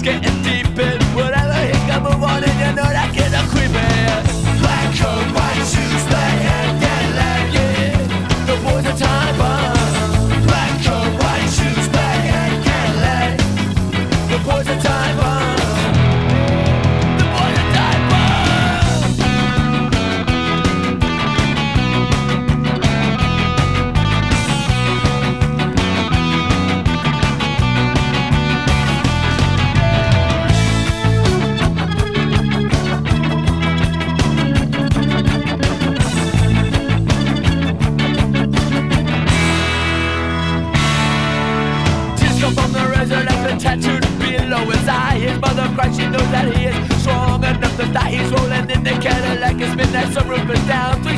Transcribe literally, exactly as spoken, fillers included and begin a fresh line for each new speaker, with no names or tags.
getting deep in whatever he can move on, and you know that kid a creeping. Black coat, white shoes, black hat, Cadillac, yeah. The boys are time bomb. Black coat, white shoes, black hat, Cadillac. The boys are time bomb. The boys are time bomb. From the resurrection tattooed below his eye. His mother cries, she knows that he is strong enough to die. He's rolling in the Cadillac, it's midnight, some roof is down.